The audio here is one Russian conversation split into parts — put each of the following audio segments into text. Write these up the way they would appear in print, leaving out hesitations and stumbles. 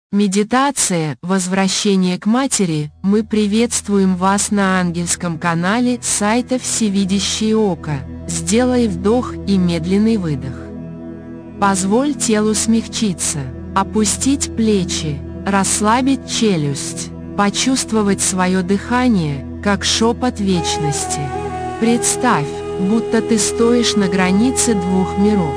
Медитация «Возвращение к матери». Мы приветствуем вас на ангельском канале сайта «Всевидящее око». Сделай вдох и медленный выдох. Позволь телу смягчиться, опустить плечи, расслабить челюсть, почувствовать свое дыхание, как шепот вечности. Представь, будто ты стоишь на границе двух миров.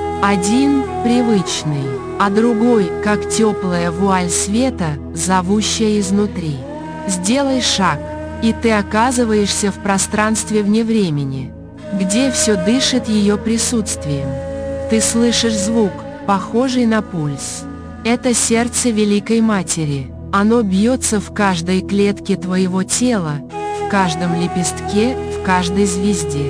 Один – привычный, а другой, как теплая вуаль света, зовущая изнутри. Сделай шаг, и ты оказываешься в пространстве вне времени, где все дышит ее присутствием. Ты слышишь звук, похожий на пульс. Это сердце Великой Матери. Оно бьется в каждой клетке твоего тела, в каждом лепестке, в каждой звезде.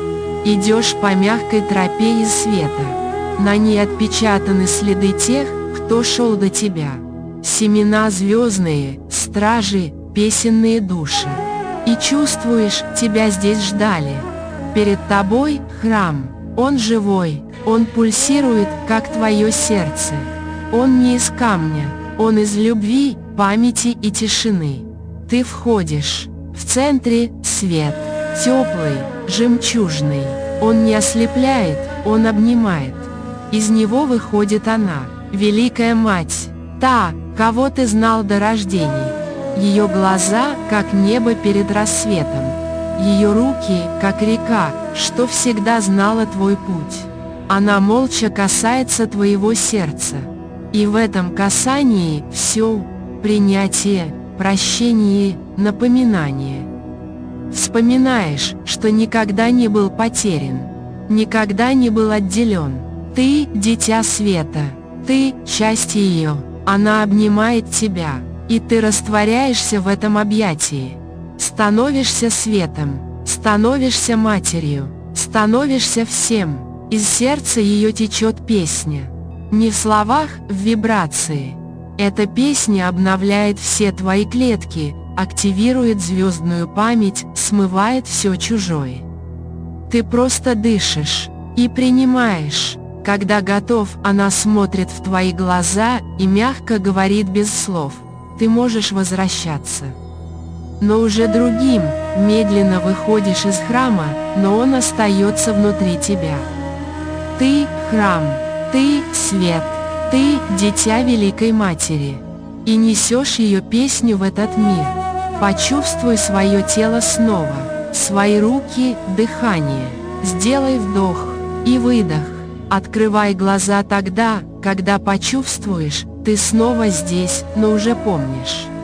Идешь по мягкой тропе из света. На ней отпечатаны следы тех, кто шел до тебя. Семена звездные, стражи, песенные души. И чувствуешь, тебя здесь ждали. Перед тобой храм. Он живой, он пульсирует, как твое сердце. Он не из камня, он из любви, памяти и тишины. Ты входишь. В центре свет, теплый, жемчужный. Он не ослепляет, он обнимает. Из него выходит она, Великая Мать, та, кого ты знал до рождения. Ее глаза, как небо перед рассветом. Ее руки, как река, что всегда знала твой путь. Она молча касается твоего сердца. И в этом касании все – принятие, прощение, напоминание. Вспоминаешь, что никогда не был потерян, никогда не был отделен. Ты – дитя света, ты – часть ее, она обнимает тебя, и ты растворяешься в этом объятии. Становишься светом, становишься матерью, становишься всем. Из сердца ее течет песня. Не в словах, в вибрации. Эта песня обновляет все твои клетки, активирует звездную память, смывает все чужое. Ты просто дышишь и принимаешь. Когда готов, она смотрит в твои глаза и мягко говорит без слов: ты можешь возвращаться. Но уже другим, медленно выходишь из храма, но он остается внутри тебя. Ты – храм, ты – свет, ты – дитя Великой Матери. И несешь ее песню в этот мир. Почувствуй свое тело снова, свои руки, дыхание. Сделай вдох и выдох. Открывай глаза тогда, когда почувствуешь, ты снова здесь, но уже помнишь.